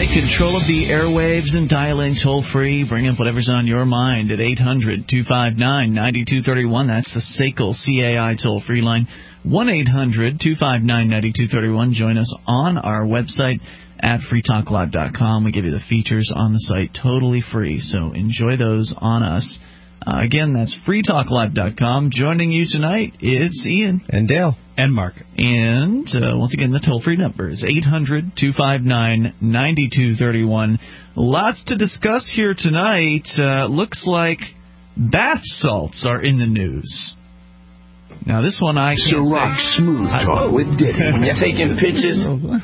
Take control of the airwaves and dial in toll-free. Bring up whatever's on your mind at 800-259-9231. That's the SACL CAI toll-free line. 1-800-259-9231. Join us on our website at freetalklive.com. We give you the features on the site totally free, so enjoy those on us. Again, that's freetalklive.com. Joining you tonight, it's Ian. And Dale. And Mark. And once again, the toll-free number is 800-259-9231. Lots to discuss here tonight. Looks like bath salts are in the news. Now, this one I can't Rock Smooth Talk with Diddy. When you're taking pictures.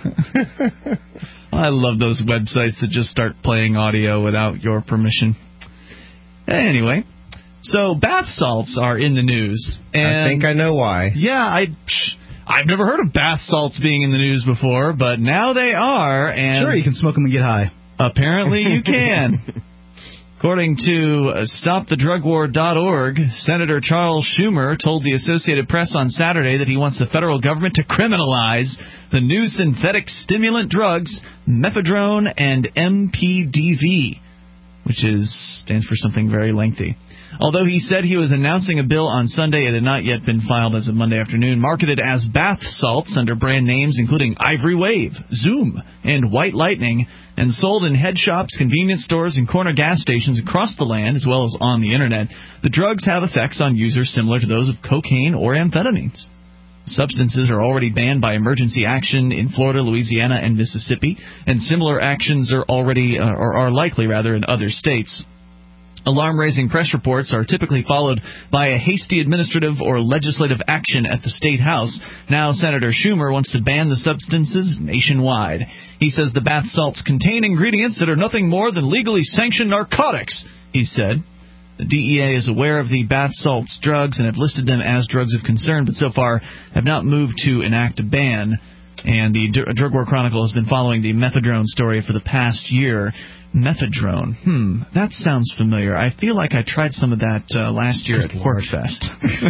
I love those websites that just start playing audio without your permission. Anyway, so bath salts are in the news. And I think I know why. Yeah, I've never heard of bath salts being in the news before, but now they are. And sure, you can smoke them and get high. Apparently you can. According to StopTheDrugWar.org, Senator Charles Schumer told the Associated Press on Saturday that he wants the federal government to criminalize the new synthetic stimulant drugs, mephedrone and MPDV, which stands for something very lengthy. Although he said he was announcing a bill on Sunday, it had not yet been filed as of Monday afternoon, marketed as bath salts under brand names including Ivory Wave, Zoom, and White Lightning, and sold in head shops, convenience stores, and corner gas stations across the land, as well as on the Internet. The drugs have effects on users similar to those of cocaine or amphetamines. Substances are already banned by emergency action in Florida, Louisiana, and Mississippi, and similar actions are likely in other states. Alarm-raising press reports are typically followed by a hasty administrative or legislative action at the State House. Now, Senator Schumer wants to ban the substances nationwide. He says the bath salts contain ingredients that are nothing more than legally sanctioned narcotics, he said. The DEA is aware of the bath salts drugs and have listed them as drugs of concern, but so far have not moved to enact a ban. And the Drug War Chronicle has been following the methadone story for the past year. Methadone. That sounds familiar. I feel like I tried some of that last year at PorkFest.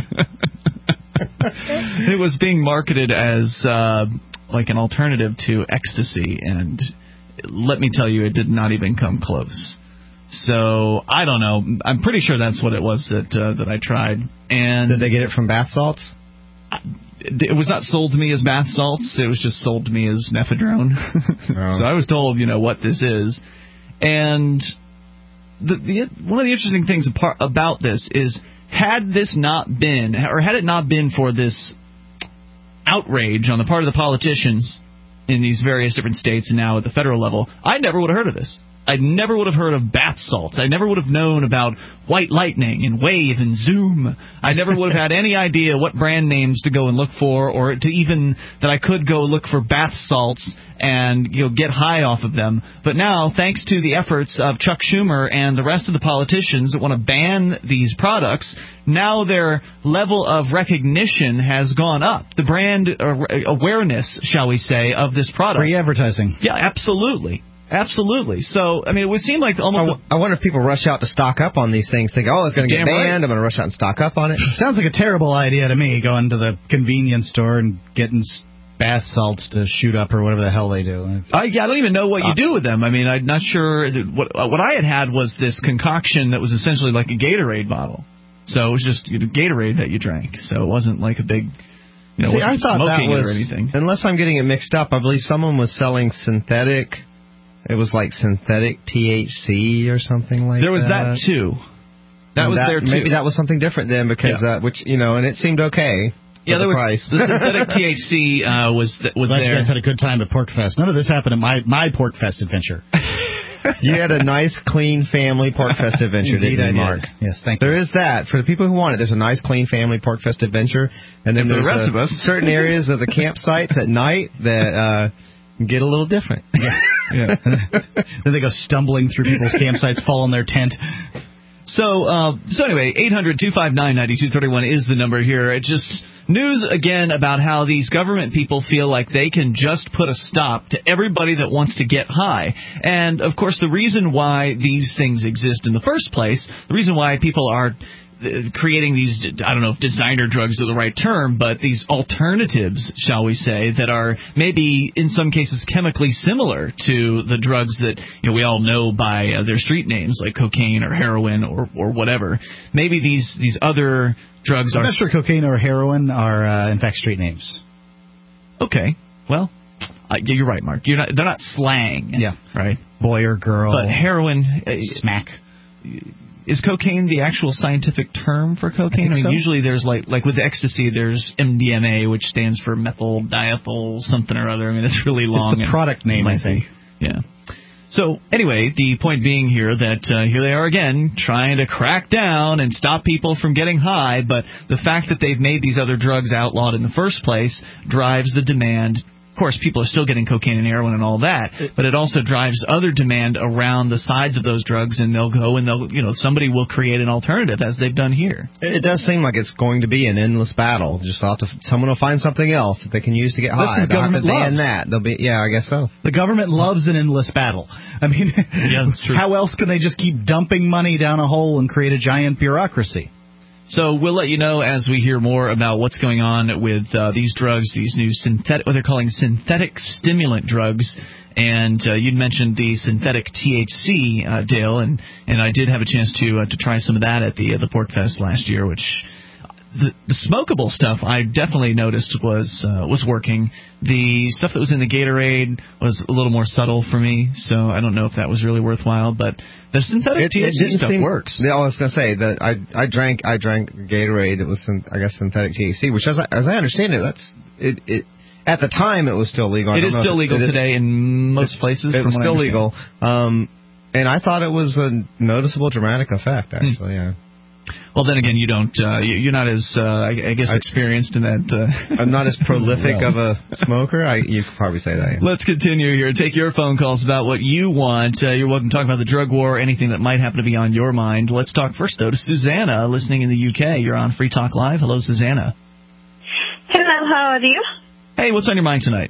It was being marketed as like an alternative to ecstasy, and let me tell you, it did not even come close. So, I don't know. I'm pretty sure that's what it was that I tried. And did they get it from bath salts? It was not sold to me as bath salts. It was just sold to me as methadone. So I was told, what this is. And one of the interesting things about this is, had it not been for this outrage on the part of the politicians in these various different states and now at the federal level, I never would have heard of this. I never would have heard of bath salts. I never would have known about White Lightning and Wave and Zoom. I never would have had any idea what brand names to go and look for, or to even that I could go look for bath salts and get high off of them. But now, thanks to the efforts of Chuck Schumer and the rest of the politicians that want to ban these products, now their level of recognition has gone up. The brand awareness, shall we say, of this product. Free advertising. Yeah, absolutely. Absolutely. So, it would seem like almost... I wonder if people rush out to stock up on these things, think, it's going to get banned, right. I'm going to rush out and stock up on it. Sounds like a terrible idea to me, going to the convenience store and getting bath salts to shoot up or whatever the hell they do. I don't even know what you do with them. I'm not sure. What I had was this concoction that was essentially like a Gatorade bottle. So it was just Gatorade that you drank. So it wasn't like a big... See, I thought smoking that was, or anything. Unless I'm getting it mixed up, I believe someone was selling synthetic... It was like synthetic THC or something like that. There was that, too. That was there, too. Maybe that was something different then, because, and it seemed okay. Yeah, there was price. The synthetic THC was there. You guys had a good time at PorkFest. None of this happened at my PorkFest adventure. You had a nice, clean family PorkFest adventure, didn't you, Mark? Yes, thank you. There is that. For the people who want it, there's a nice, clean family PorkFest adventure. And then for the rest of us, certain areas of the campsites at night that... get a little different. Yeah. Then they go stumbling through people's campsites, fall in their tent. So anyway, 800-259-9231 is the number here. It's just news again about how these government people feel like they can just put a stop to everybody that wants to get high. And, of course, the reason why these things exist in the first place, the reason why people are creating these, I don't know if designer drugs are the right term, but these alternatives, shall we say, that are maybe in some cases chemically similar to the drugs that we all know by their street names, like cocaine or heroin or whatever. Maybe these other drugs I'm are... not sure cocaine or heroin are, in fact, street names. Okay, well... you're right, Mark. They're not slang. Yeah. Right? Boy or girl. But heroin... smack. Is cocaine the actual scientific term for cocaine? I mean, so. Usually there's like with ecstasy, there's MDMA, which stands for methyl diethyl something or other. I mean, it's really long. It's the product name, I think. Yeah. So, anyway, the point being here that here they are again trying to crack down and stop people from getting high, but the fact that they've made these other drugs outlawed in the first place drives the demand. Of course, people are still getting cocaine and heroin and all that, but it also drives other demand around the sides of those drugs, and they'll go and somebody will create an alternative, as they've done here. It does seem like it's going to be an endless battle. Just someone will find something else that they can use to get high. The government loves that. I guess so. The government loves an endless battle. I mean, yeah, that's true. How else can they just keep dumping money down a hole and create a giant bureaucracy? So we'll let you know as we hear more about what's going on with these drugs, these new what they're calling synthetic stimulant drugs. And you'd mentioned the synthetic THC, Dale, and I did have a chance to try some of that at the Pork Fest last year, which the smokable stuff I definitely noticed was working. The stuff that was in the Gatorade was a little more subtle for me, so I don't know if that was really worthwhile, but the synthetic THC stuff works. I was going to say that I drank Gatorade. It was synthetic THC, which as I understand it, at the time it was still legal. It is still legal today in most places. It was still legal, and I thought it was a noticeable dramatic effect. Actually, yeah. Well, then again, you're not as, I guess, experienced in that. I'm not as prolific of a smoker. You could probably say that. Yeah. Let's continue here. Take your phone calls about what you want. You're welcome to talk about the drug war, anything that might happen to be on your mind. Let's talk first, though, to Susanna, listening in the UK. You're on Free Talk Live. Hello, Susanna. Hello, how are you? Hey, what's on your mind tonight?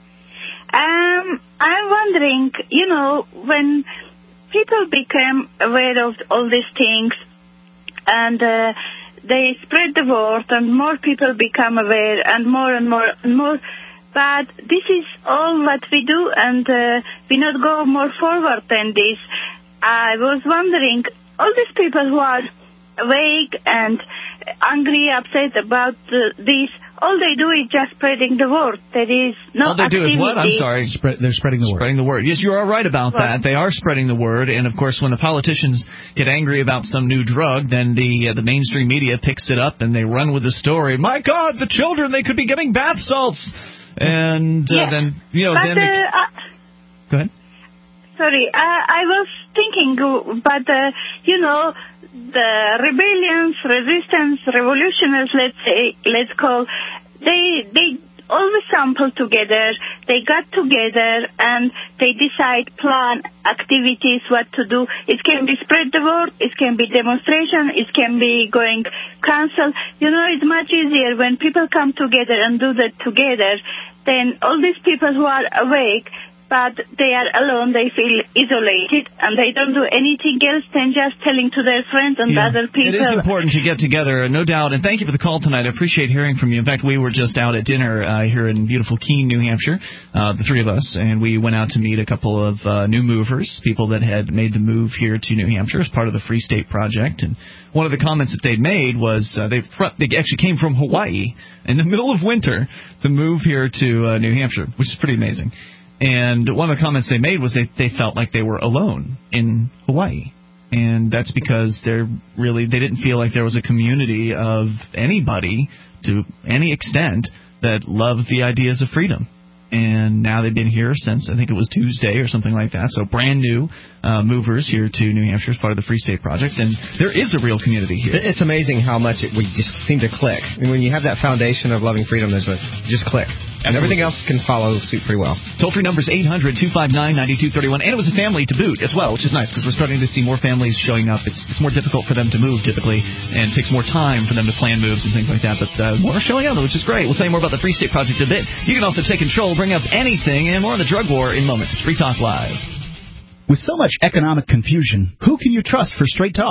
I'm wondering, when people become aware of all these things, and they spread the word, and more people become aware, and more and more and more. But this is all what we do, and we not go more forward than this. I was wondering, all these people who are awake and angry, upset about this, all they do is just spreading the word. There is no All they activity. do is what? I'm sorry. They're spreading the word. Spreading the word. Yes, you are right about that. They are spreading the word. And, of course, when the politicians get angry about some new drug, then the mainstream media picks it up and they run with the story. My God, the children, they could be getting bath salts. And then, Go ahead. Sorry, I was thinking, but, the rebellions, resistance, revolutionaries, let's call, they always sample together, they got together, and they decide, plan activities, what to do. It can be spread the word, it can be demonstration, it can be going council. It's much easier when people come together and do that together than all these people who are awake, but they are alone, they feel isolated, and they don't do anything else than just telling to their friends and other people. It is important to get together, no doubt, and thank you for the call tonight. I appreciate hearing from you. In fact, we were just out at dinner here in beautiful Keene, New Hampshire, the three of us, and we went out to meet a couple of new movers, people that had made the move here to New Hampshire as part of the Free State Project, and one of the comments that they'd made was they actually came from Hawaii in the middle of winter to move here to New Hampshire, which is pretty amazing. And one of the comments they made was they felt like they were alone in Hawaii. And that's because they didn't feel like there was a community of anybody to any extent that loved the ideas of freedom. And now they've been here since, I think it was Tuesday or something like that. So brand new movers here to New Hampshire as part of the Free State Project. And there is a real community here. It's amazing how much we just seem to click. I mean, when you have that foundation of loving freedom, just click. And everything else can follow suit pretty well. Toll-free number is 800-259-9231. And it was a family to boot as well, which is nice because we're starting to see more families showing up. It's more difficult for them to move typically, and it takes more time for them to plan moves and things like that. But more are showing up, which is great. We'll tell you more about the Free State Project in a bit. You can also take control, bring up anything, and more on the drug war in moments. It's Free Talk Live. With so much economic confusion, who can you trust for straight talk?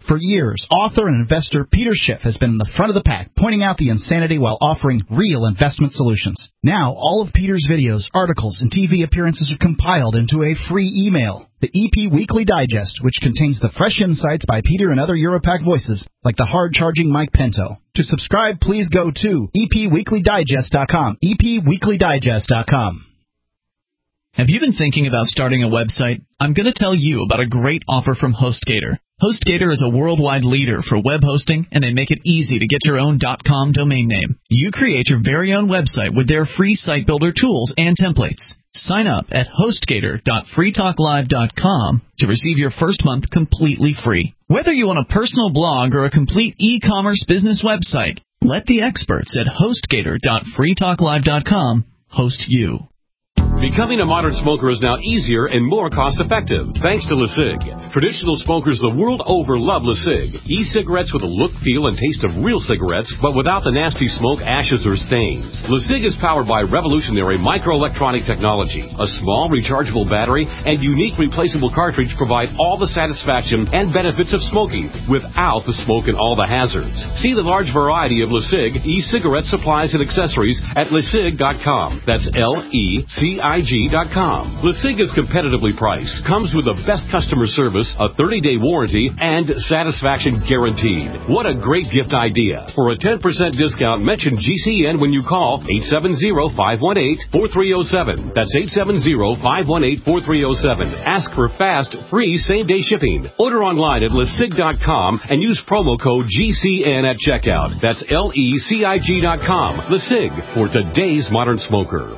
For years, author and investor Peter Schiff has been in the front of the pack, pointing out the insanity while offering real investment solutions. Now, all of Peter's videos, articles, and TV appearances are compiled into a free email. The EP Weekly Digest, which contains the fresh insights by Peter and other Europac voices, like the hard-charging Mike Pinto. To subscribe, please go to epweeklydigest.com, epweeklydigest.com. Have you been thinking about starting a website? I'm going to tell you about a great offer from HostGator. HostGator is a worldwide leader for web hosting, and they make it easy to get your own .com domain name. You create your very own website with their free site builder tools and templates. Sign up at hostgator.freetalklive.com to receive your first month completely free. Whether you want a personal blog or a complete e-commerce business website, let the experts at hostgator.freetalklive.com host you. Becoming a modern smoker is now easier and more cost-effective, thanks to LeSig. Traditional smokers the world over love LeSig. E-cigarettes with a look, feel, and taste of real cigarettes, but without the nasty smoke, ashes, or stains. LeSig is powered by revolutionary microelectronic technology. A small, rechargeable battery and unique replaceable cartridge provide all the satisfaction and benefits of smoking, without the smoke and all the hazards. See the large variety of LeSig e-cigarette supplies and accessories at LeSig.com. That's LECIG.com. LeSig is competitively priced, comes with the best customer service, a 30-day warranty, and satisfaction guaranteed. What a great gift idea. For a 10% discount, mention GCN when you call 870-518-4307. That's 870-518-4307. Ask for fast, free, same-day shipping. Order online at LeSig.com and use promo code GCN at checkout. That's LECIG.com. LeSig, for today's modern smoker.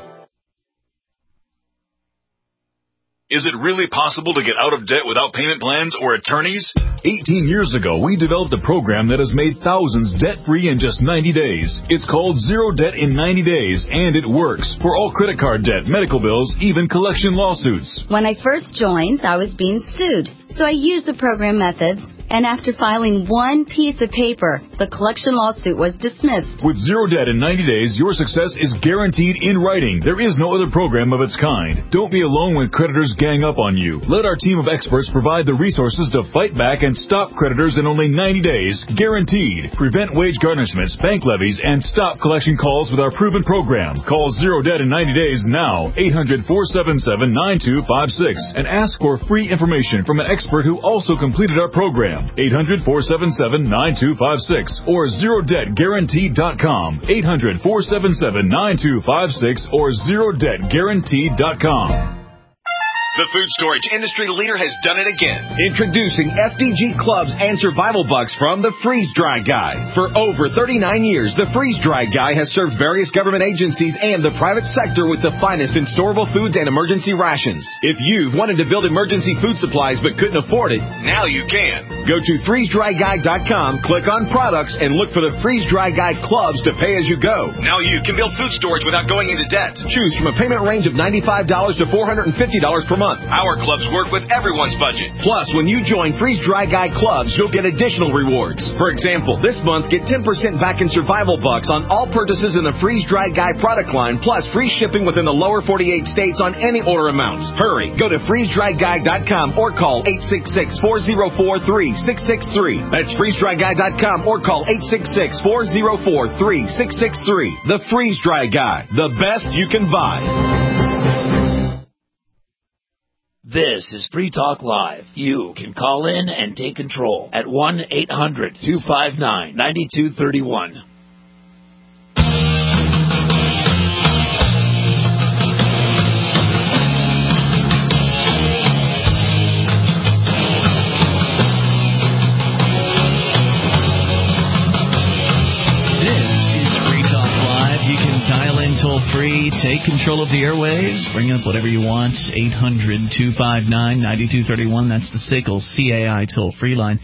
Is it really possible to get out of debt without payment plans or attorneys? 18 years ago, we developed a program that has made thousands debt-free in just 90 days. It's called Zero Debt in 90 Days, and it works for all credit card debt, medical bills, even collection lawsuits. When I first joined, I was being sued, so I used the program methods. And after filing one piece of paper, the collection lawsuit was dismissed. With Zero Debt in 90 days, your success is guaranteed in writing. There is no other program of its kind. Don't be alone when creditors gang up on you. Let our team of experts provide the resources to fight back and stop creditors in only 90 days, guaranteed. Prevent wage garnishments, bank levies, and stop collection calls with our proven program. Call Zero Debt in 90 days now, 800-477-9256, and ask for free information from an expert who also completed our program. 800-477-9256 or ZeroDebtGuaranteed.com. 800-477-9256 or ZeroDebtGuaranteed.com. The food storage industry leader has done it again. Introducing FDG Clubs and Survival Bucks from the Freeze Dry Guy. For over 39 years, the Freeze Dry Guy has served various government agencies and the private sector with the finest in storable foods and emergency rations. If you've wanted to build emergency food supplies but couldn't afford it, now you can. Go to FreezeDryGuy.com, click on products, and look for the Freeze Dry Guy Clubs to pay as you go. Now you can build food storage without going into debt. Choose from a payment range of $95 to $450 per month. Our clubs work with everyone's budget. Plus, when you join Freeze Dry Guy Clubs, you'll get additional rewards. For example, this month, get 10% back in Survival Bucks on all purchases in the Freeze Dry Guy product line, plus free shipping within the lower 48 states on any order amounts. Hurry, go to FreezeDryGuy.com or call 866-404-3663. That's FreezeDryGuy.com or call 866-404-3663. The Freeze Dry Guy, the best you can buy. This is Free Talk Live. You can call in and take control at 1-800-259-9231. Toll-free, take control of the airwaves, bring up whatever you want, 800-259-9231, that's the SIGL CAI toll-free line,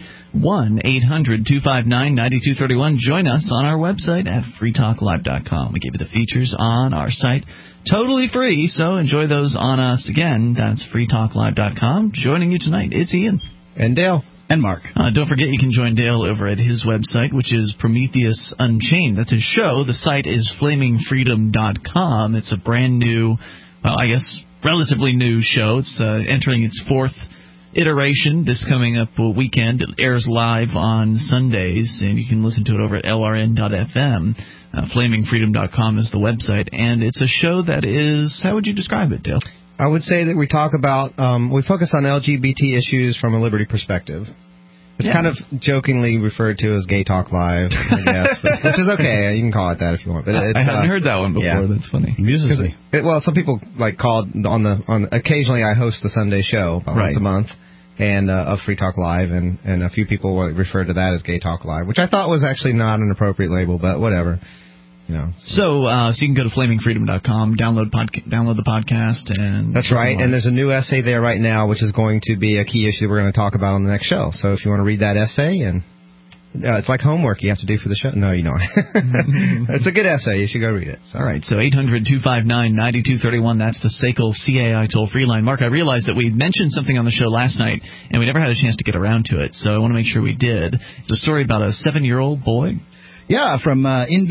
1-800-259-9231. Join us on our website at freetalklive.com. We give you the features on our site totally free, so enjoy those on us. Again, that's freetalklive.com. Joining you tonight, it's Ian. And Dale. And Mark. Don't forget you can join Dale over at his website, which is Prometheus Unchained. That's his show. The site is flamingfreedom.com. It's a brand new, well, I guess relatively new show. It's entering its fourth iteration this coming up weekend. It airs live on Sundays, and you can listen to it over at lrn.fm. FlamingFreedom.com is the website, and it's a show that is, how would you describe it, Dale? I would say that we talk about, we focus on LGBT issues from a liberty perspective. It's kind of jokingly referred to as Gay Talk Live, I guess, which is okay. You can call it that if you want. But it's, I haven't heard that one before. Yeah. That's funny. Musically. Well, some people like call on occasionally I host the Sunday show once a month, and of Free Talk Live, and a few people refer to that as Gay Talk Live, which I thought was actually not an appropriate label, but whatever. You know, so you can go to FlamingFreedom.com, download the podcast, and that's right. And there's a new essay there right now, which is going to be a key issue we're going to talk about on the next show. So if you want to read that essay, and it's like homework you have to do for the show. No, you don't. It's a good essay. You should go read it. So. All right. So 800-259-9231. That's the SACL CAI toll-free line. Mark, I realized that we mentioned something on the show last night, and we never had a chance to get around to it. So I want to make sure we did. It's a story about a 7-year-old boy. Yeah, from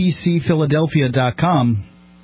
NBCPhiladelphia.com,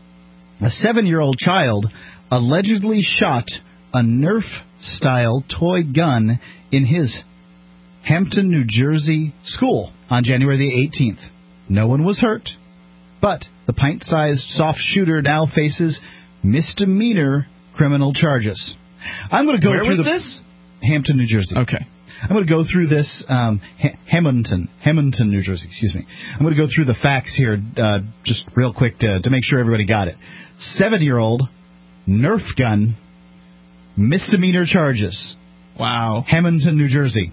a 7-year-old child allegedly shot a Nerf-style toy gun in his Hampton, New Jersey school on January the 18th. No one was hurt, but the pint-sized soft shooter now faces misdemeanor criminal charges. I'm going to go Where through was this? Hampton, New Jersey. Okay. I'm going to go through this, Hamilton, New Jersey, excuse me. I'm going to go through the facts here just real quick to make sure everybody got it. 7-year-old, Nerf gun, misdemeanor charges. Wow. Hamilton, New Jersey.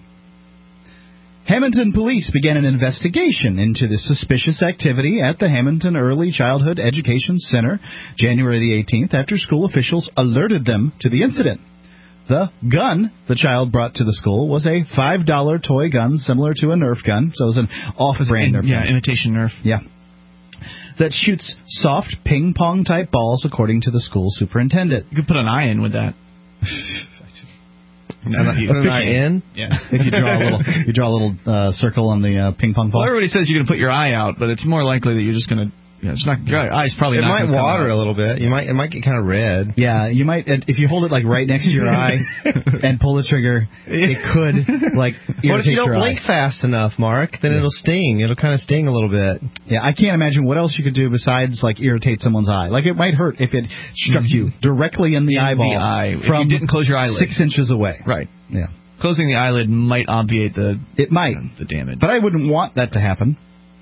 Hamilton police began an investigation into the suspicious activity at the Hamilton Early Childhood Education Center January the 18th after school officials alerted them to the incident. The gun the child brought to the school was a $5 toy gun similar to a Nerf gun. So it was an off-brand Nerf gun. Yeah, imitation Nerf. Yeah. That shoots soft ping-pong-type balls, according to the school superintendent. You could put an eye in with that. Put an eye in? Yeah. If you draw a little circle on the ping-pong ball. Well, everybody says you're going to put your eye out, but it's more likely that you're just going to... it's not your eye's probably not. It might water a little bit. It might get kind of red. Yeah, you might if you hold it like right next to your eye and pull the trigger, it could like irritate what if you don't your blink fast enough, Mark? Then it'll sting. It'll kind of sting a little bit. Yeah, I can't imagine what else you could do besides like irritate someone's eye. Like it might hurt if it struck you directly in the eyeball from if you didn't close your eyelid 6 inches away. Right. Yeah. Closing the eyelid might obviate the damage. But I wouldn't want that to happen.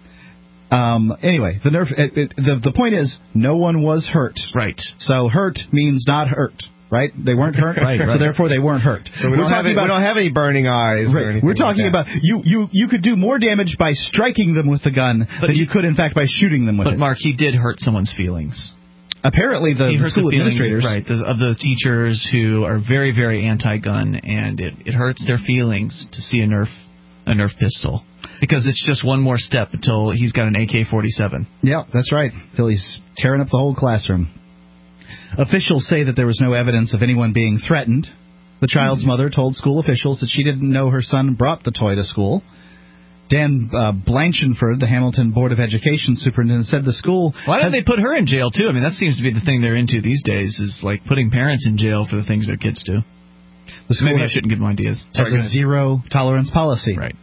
Anyway, the Nerf. The point is, no one was hurt. Right. So hurt means not hurt. Right? They weren't hurt. Right. So therefore, they weren't hurt. So we don't have any burning eyes. Right. Or anything We're talking about you could do more damage by striking them with the gun than you could, in fact, by shooting them with it. But Mark, he did hurt someone's feelings. Apparently, the school administrators, right, of the teachers who are very, very anti-gun, and it hurts their feelings to see a Nerf pistol. Because it's just one more step until he's got an AK-47. Yeah, that's right. Until he's tearing up the whole classroom. Officials say that there was no evidence of anyone being threatened. The child's mother told school officials that she didn't know her son brought the toy to school. Dan Blanchard, the Hamilton Board of Education superintendent, said the school... Why don't they put her in jail, too? I mean, that seems to be the thing they're into these days, is like putting parents in jail for the things their kids do. Maybe I shouldn't give them ideas. Has a zero-tolerance policy. Right.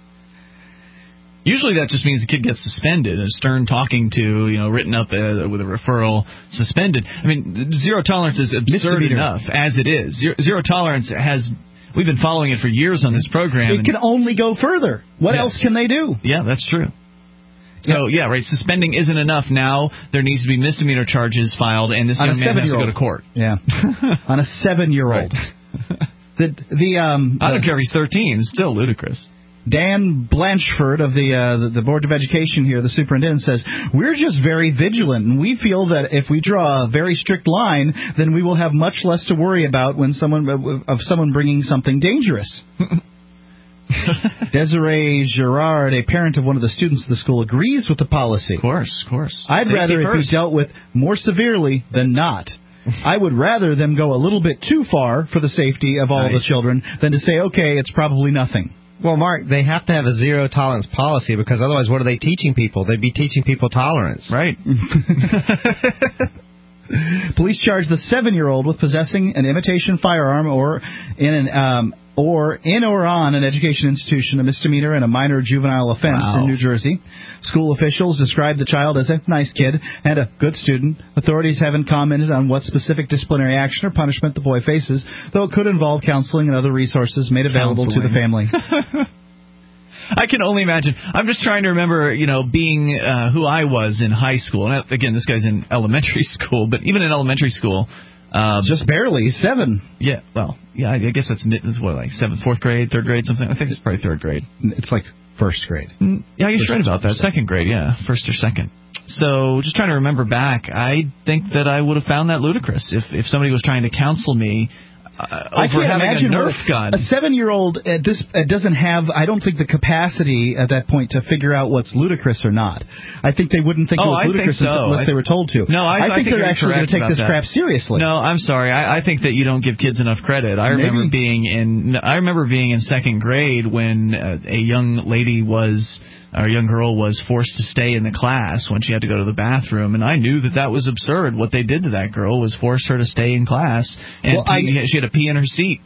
Usually that just means the kid gets suspended, a stern talking to, written up with a referral, suspended. I mean, zero tolerance is absurd enough as it is. Zero tolerance we've been following it for years on this program. It can only go further. What else can they do? Yeah, that's true. So, right, suspending isn't enough. Now there needs to be misdemeanor charges filed, and this young man has to go to court. Yeah. On a 7-year-old. Right. I don't care if he's 13. It's still ludicrous. Dan Blanchard of the Board of Education here, the superintendent, says, we're just very vigilant, and we feel that if we draw a very strict line, then we will have much less to worry about when someone bringing something dangerous. Desiree Girard, a parent of one of the students of the school, agrees with the policy. Of course. I'd rather it be dealt with more severely than not. I would rather them go a little bit too far for the safety of all the children than to say, okay, it's probably nothing. Well, Mark, they have to have a zero-tolerance policy because otherwise what are they teaching people? They'd be teaching people tolerance. Right. Police charged the 7-year-old with possessing an imitation firearm or in an or in or on an education institution, a misdemeanor and a minor juvenile offense in New Jersey. School officials described the child as a nice kid and a good student. Authorities haven't commented on what specific disciplinary action or punishment the boy faces, though it could involve counseling and other resources made available to the family. I can only imagine. I'm just trying to remember, being who I was in high school. And again, this guy's in elementary school, but even in elementary school, just barely 7. Yeah, well, yeah, I guess that's what, like 7th, 4th grade, 3rd grade, something. I think it's probably 3rd grade. It's like 1st grade. Yeah, you're right about that. 2nd grade, yeah, 1st or 2nd. So just trying to remember back, I think that I would have found that ludicrous if somebody was trying to counsel me. I can't imagine a Nerf gun. A 7-year-old doesn't have, I don't think, the capacity at that point to figure out what's ludicrous or not. I think they wouldn't think it was ludicrous unless they were told to. No, I think they're actually going to take this crap seriously. No, I'm sorry. I think that you don't give kids enough credit. I remember being in 2nd grade when a young girl was forced to stay in the class when she had to go to the bathroom, and I knew that was absurd. What they did to that girl was force her to stay in class, and she had to pee in her seat.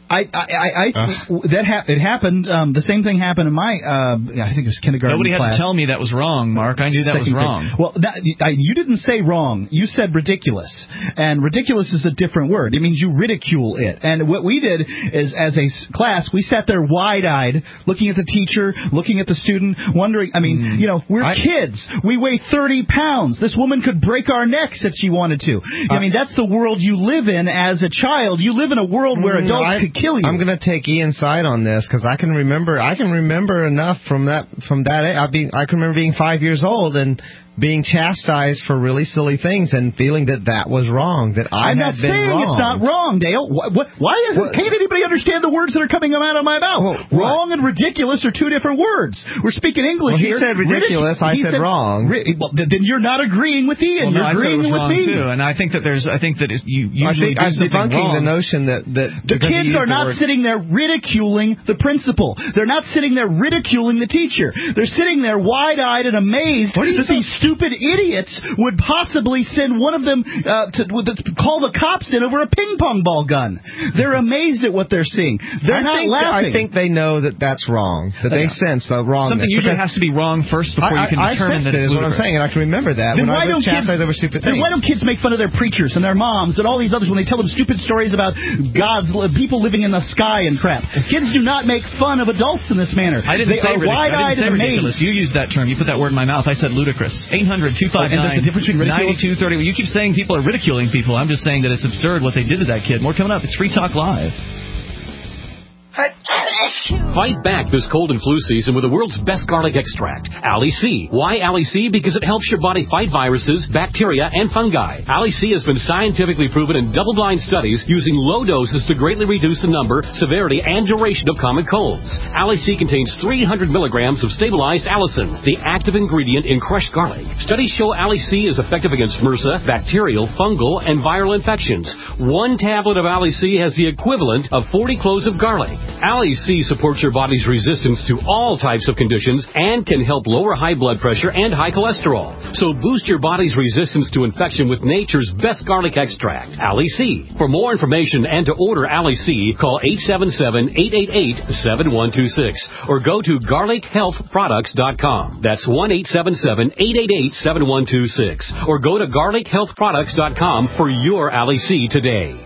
It happened. The same thing happened in my, I think it was kindergarten Nobody class. had to tell me that was wrong, Mark. I knew that was wrong. Well, you didn't say wrong. You said ridiculous, and ridiculous is a different word. It means you ridicule it. And what we did is, as a class, we sat there wide-eyed, looking at the teacher, looking at the student, wondering. We're kids. We weigh 30 pounds. This woman could break our necks if she wanted to. That's the world you live in as a child. You live in a world where adults could kill you. I'm going to take Ian's side on this because I can remember enough from that. I can remember being 5 years old and being chastised for really silly things and feeling that was wrong, that I had been wrong. It's not wrong, Dale. Can't anybody understand the words that are coming out of my mouth? Wrong and ridiculous are two different words. We're speaking English here. He said ridiculous, I said wrong. Then you're not agreeing with Ian. You're agreeing with me. Too. And I think that you usually do something wrong. I'm debunking the notion that the kids are not sitting there ridiculing the principal. They're not sitting there ridiculing the teacher. They're sitting there wide-eyed and amazed that these stupid idiots would possibly send one of them to call the cops in over a ping pong ball gun. They're amazed at what they're seeing. They're not laughing. I think they know that that's wrong. That they sense the wrongness. Something usually has to be wrong first before you can determine that it's ludicrous. What I'm saying, and I can remember that. Then when I was chastised over stupid things. Then why don't kids make fun of their preachers and their moms and all these others when they tell them stupid stories about people living in the sky and crap? Kids do not make fun of adults in this manner. I didn't say ridiculous. You used that term. You put that word in my mouth. I said ludicrous. 800-259-9230. You keep saying people are ridiculing people. I'm just saying that it's absurd what they did to that kid. More coming up. It's Free Talk Live. Fight back this cold and flu season with the world's best garlic extract, Ali C. Why Ali C? Because it helps your body fight viruses, bacteria, and fungi. Ali C has been scientifically proven in double-blind studies using low doses to greatly reduce the number, severity, and duration of common colds. Ali C contains 300 milligrams of stabilized allicin, the active ingredient in crushed garlic. Studies show Ali C is effective against MRSA, bacterial, fungal, and viral infections. One tablet of Ali C has the equivalent of 40 cloves of garlic. Ali C supports your body's resistance to all types of conditions and can help lower high blood pressure and high cholesterol. So boost your body's resistance to infection with nature's best garlic extract, Ali C. For more information and to order Ali C, call 877-888-7126 or go to garlichealthproducts.com. That's 1-877-888-7126 or go to garlichealthproducts.com for your Ali C today.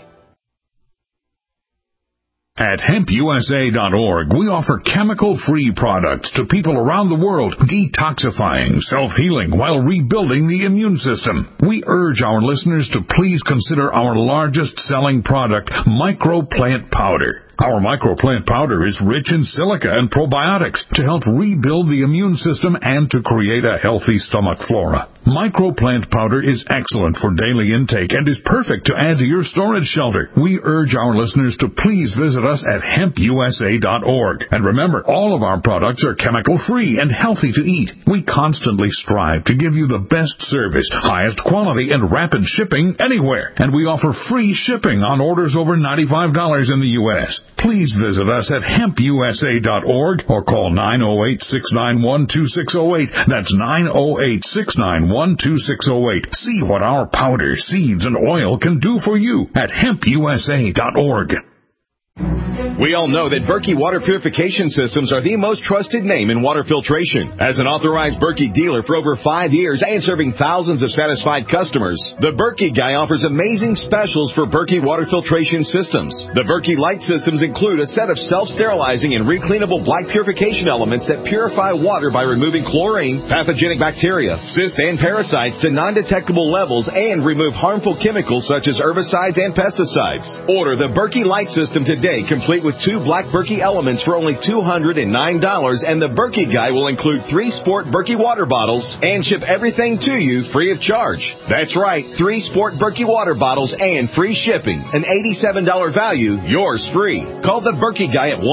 At hempusa.org, we offer chemical-free products to people around the world, detoxifying, self-healing, while rebuilding the immune system. We urge our listeners to please consider our largest-selling product, Microplant Powder. Our Microplant Powder is rich in silica and probiotics to help rebuild the immune system and to create a healthy stomach flora. Microplant Powder is excellent for daily intake and is perfect to add to your storage shelter. We urge our listeners to please visit us at hempusa.org. And remember, all of our products are chemical-free and healthy to eat. We constantly strive to give you the best service, highest quality, and rapid shipping anywhere. And we offer free shipping on orders over $95 in the U.S. Please visit us at hempusa.org or call 908-691-2608. That's 908-691-2608. See what our powder, seeds, and oil can do for you at hempusa.org. We all know that Berkey Water Purification Systems are the most trusted name in water filtration. As an authorized Berkey dealer for over 5 years and serving thousands of satisfied customers, the Berkey Guy offers amazing specials for Berkey Water Filtration Systems. The Berkey Light Systems include a set of self-sterilizing and recleanable black purification elements that purify water by removing chlorine, pathogenic bacteria, cysts, and parasites to non-detectable levels and remove harmful chemicals such as herbicides and pesticides. Order the Berkey Light System today, complete with 2 black Berkey elements for only $209, and the Berkey Guy will include 3 Sport Berkey water bottles and ship everything to you free of charge. That's right, 3 Sport Berkey water bottles and free shipping. An $87 value, yours free. Call the Berkey Guy at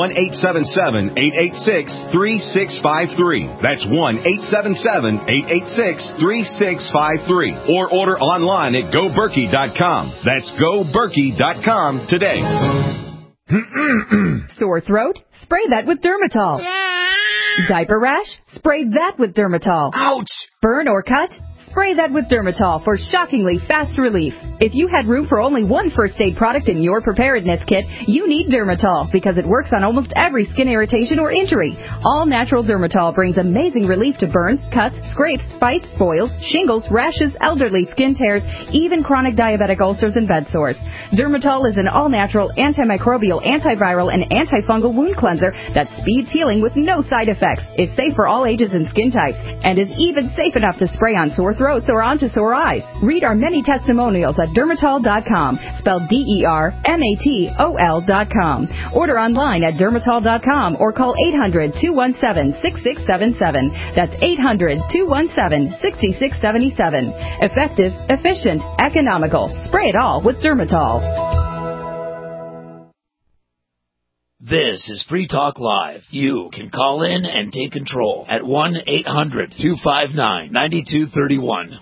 1-877-886-3653. That's 1-877-886-3653. Or order online at GoBerkey.com. That's GoBerkey.com today. Sore throat? Spray that with Dermatol. Diaper rash? Spray that with Dermatol. Ouch! Burn or cut? Spray that with Dermatol for shockingly fast relief. If you had room for only one first aid product in your preparedness kit, you need Dermatol because it works on almost every skin irritation or injury. All natural Dermatol brings amazing relief to burns, cuts, scrapes, bites, boils, shingles, rashes, elderly skin tears, even chronic diabetic ulcers and bed sores. Dermatol is an all-natural antimicrobial, antiviral, and antifungal wound cleanser that speeds healing with no side effects. It's safe for all ages and skin types and is even safe enough to spray on sore throats or onto sore eyes. Read our many testimonials at Dermatol.com, spelled DERMATOL.com. Order online at Dermatol.com or call 800-217-6677. That's 800-217-6677. Effective, efficient, economical. Spray it all with Dermatol. This is Free Talk Live. You can call in and take control at 1-800-259-9231.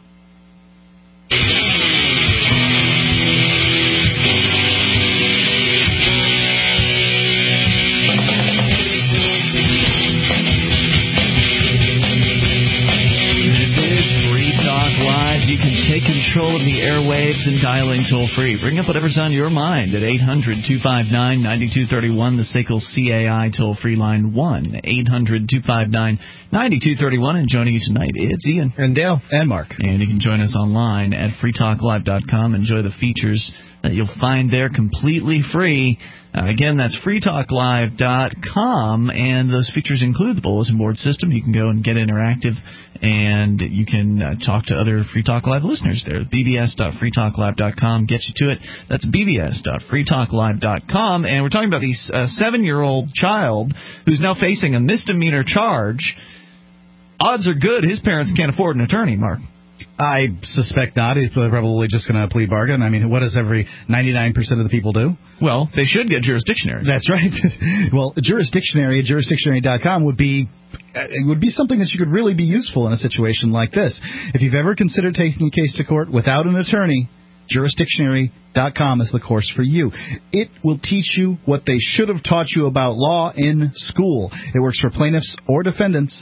You can take control of the airwaves and dialing toll-free. Bring up whatever's on your mind at 800-259-9231, the SACL CAI toll-free line, 1-800-259-9231. And joining you tonight, it's Ian. And Dale. And Mark. And you can join us online at freetalklive.com. Enjoy the features that you'll find there completely free. Again, that's freetalklive.com, and those features include the bulletin board system. You can go and get interactive, and you can talk to other Free Talk Live listeners there. bbs.freetalklive.com gets you to it. That's bbs.freetalklive.com, and we're talking about the 7-year-old child who's now facing a misdemeanor charge. Odds are good his parents can't afford an attorney, Mark. I suspect not. He's probably just going to plead bargain. I mean, what does every 99% of the people do? Well, they should get jurisdictionary. That's right. Well, jurisdictionary at jurisdictionary.com would be something that you could really be useful in a situation like this. If you've ever considered taking a case to court without an attorney, jurisdictionary.com is the course for you. It will teach you what they should have taught you about law in school. It works for plaintiffs or defendants.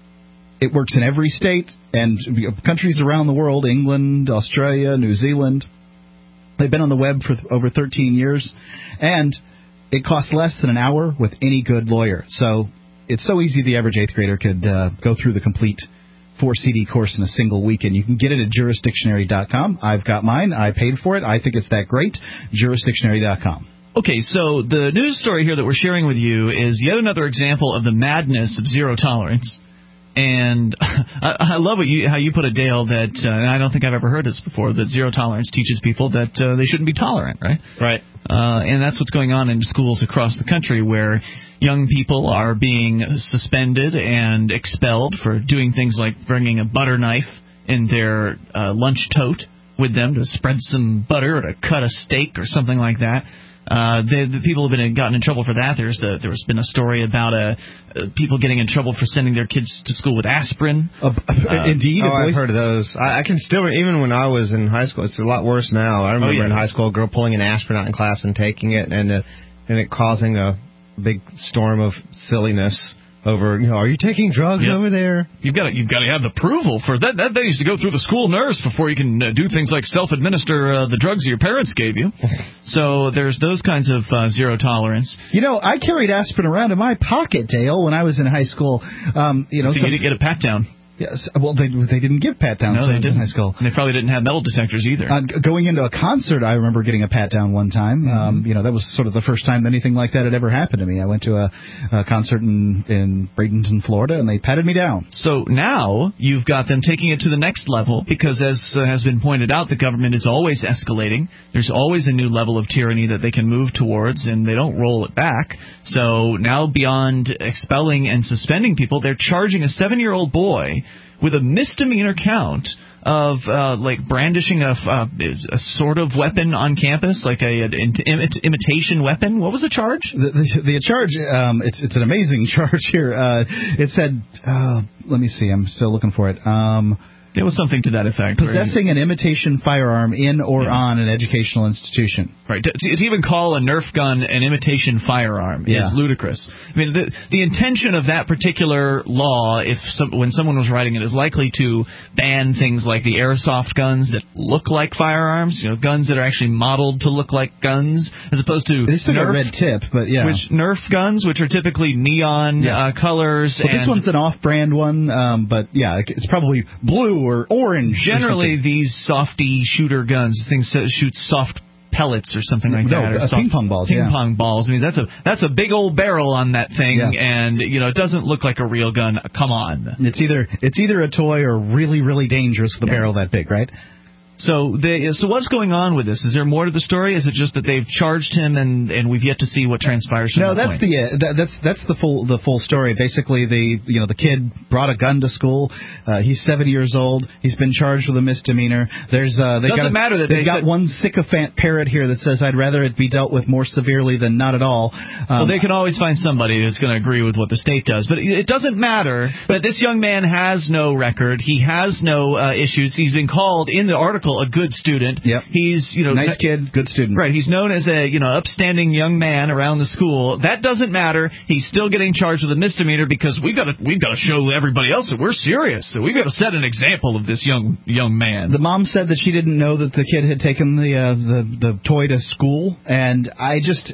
It works in every state and countries around the world, England, Australia, New Zealand. They've been on the web for over 13 years, and it costs less than an hour with any good lawyer. So it's so easy the average 8th grader could go through the complete 4-CD course in a single weekend. You can get it at jurisdictionary.com. I've got mine. I paid for it. I think it's that great. Jurisdictionary.com. Okay, so the news story here that we're sharing with you is yet another example of the madness of zero tolerance. And I love how you put it, Dale, that, and I don't think I've ever heard this before, that zero tolerance teaches people that they shouldn't be tolerant, right? Right. And that's what's going on in schools across the country, where young people are being suspended and expelled for doing things like bringing a butter knife in their lunch tote with them to spread some butter or to cut a steak or something like that. The people have gotten in trouble for that. There's been a story about people getting in trouble for sending their kids to school with aspirin. Indeed. I've heard of those. I can still, even when I was in high school, it's a lot worse now. I remember in high school a girl pulling an aspirin out in class and taking it, and it causing a big storm of silliness over, are you taking drugs over there? You've got to have the approval for that. That needs to go through the school nurse before you can do things like self-administer the drugs your parents gave you. So there's those kinds of zero tolerance. I carried aspirin around in my pocket, Dale, when I was in high school. You didn't get a pat down. Yes, well, they didn't give pat-downs they didn't. in high school. And they probably didn't have metal detectors either. Going into a concert, I remember getting a pat-down one time. That was sort of the first time anything like that had ever happened to me. I went to a concert in Bradenton, Florida, and they patted me down. So now you've got them taking it to the next level because, as has been pointed out, the government is always escalating. There's always a new level of tyranny that they can move towards, and they don't roll it back. So now beyond expelling and suspending people, they're charging a 7-year-old boy with a misdemeanor count of brandishing a sort of weapon on campus, like an imitation weapon. What was the charge? The charge, it's an amazing charge here. It said, let me see, I'm still looking for it. It was something to that effect. Possessing an imitation firearm in or on an educational institution. Right. To even call a Nerf gun an imitation firearm is ludicrous. I mean, the intention of that particular law, when someone was writing it, is likely to ban things like the airsoft guns that look like firearms, guns that are actually modeled to look like guns, as opposed to Nerf, a red tip, but Nerf guns, which are typically neon colors. Well, this one's an off-brand one, but it's probably blue or orange. Generally, these softy shooter guns, things that shoot soft pellets or something like that. Or ping pong balls. Ping pong balls. I mean, that's a big old barrel on that thing, and it doesn't look like a real gun. Come on. It's either a toy or really, really dangerous with a barrel that big, right? So what's going on with this? Is there more to the story? Is it just that they've charged him and we've yet to see what transpires from that point? That's the full story. Basically, the kid brought a gun to school. He's 7 years old. He's been charged with a misdemeanor. They've got one sycophant parrot here that says, "I'd rather it be dealt with more severely than not at all." Well, they can always find somebody that's going to agree with what the state does, but it doesn't matter that this young man has no record. He has no issues. He's been called in the article a good student. Yep. He's nice kid, good student. Right. He's known as a upstanding young man around the school. That doesn't matter. He's still getting charged with a misdemeanor because we've got to show everybody else that we're serious. So we've got to set an example of this young man. The mom said that she didn't know that the kid had taken the toy to school, and I just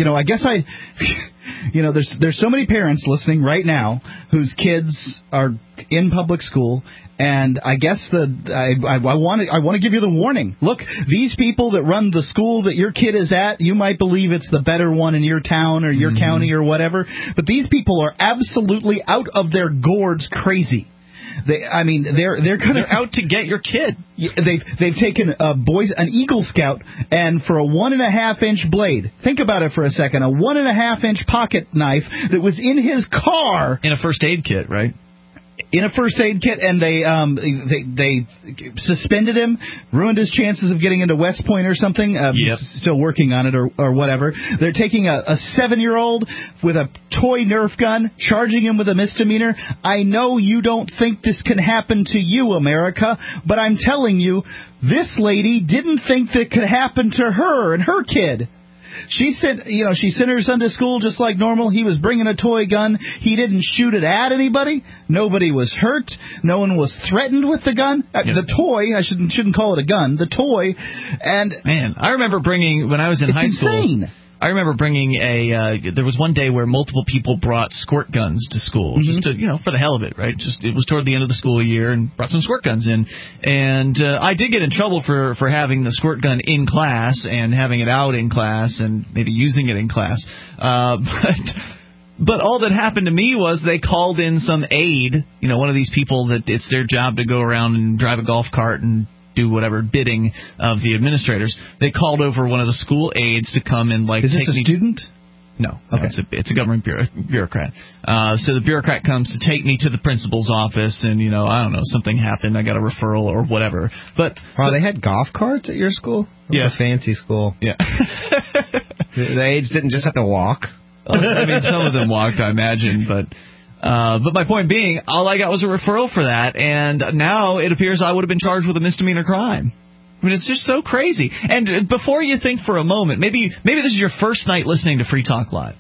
there's so many parents listening right now whose kids are in public school. And I guess I want to give you the warning. Look, these people that run the school that your kid is at, you might believe it's the better one in your town or your county or whatever, but these people are absolutely out of their gourds crazy. They're out to get your kid. They've taken an Eagle Scout, and for a 1.5-inch blade, think about it for a second, a 1.5-inch pocket knife that was in his car in a first aid kit, right? In a first aid kit, and they suspended him, ruined his chances of getting into West Point or something. Still working on it or whatever. They're taking a 7-year-old with a toy Nerf gun, charging him with a misdemeanor. I know you don't think this can happen to you, America, but I'm telling you, this lady didn't think that could happen to her and her kid. She sent her son to school just like normal. He was bringing a toy gun. He didn't shoot it at anybody. Nobody was hurt. No one was threatened with the gun. The toy, I shouldn't call it a gun. The toy, and man, I remember when I was in high school. Insane. I remember bringing there was one day where multiple people brought squirt guns to school, just to, for the hell of it, right? It was toward the end of the school year and brought some squirt guns in. And I did get in trouble for having the squirt gun in class and having it out in class and maybe using it in class. But all that happened to me was they called in some aide, one of these people that it's their job to go around and drive a golf cart and do whatever bidding of the administrators. They called over one of the school aides to come and Is this a student? No. Okay. It's a government bureaucrat. So the bureaucrat comes to take me to the principal's office, and I don't know, something happened. I got a referral or whatever. But they had golf carts at your school? It was a fancy school. Yeah. The aides didn't just have to walk. I mean, some of them walked, I imagine, but my point being, all I got was a referral for that, and now it appears I would have been charged with a misdemeanor crime. I mean, it's just so crazy. And before you think for a moment, maybe this is your first night listening to Free Talk Live,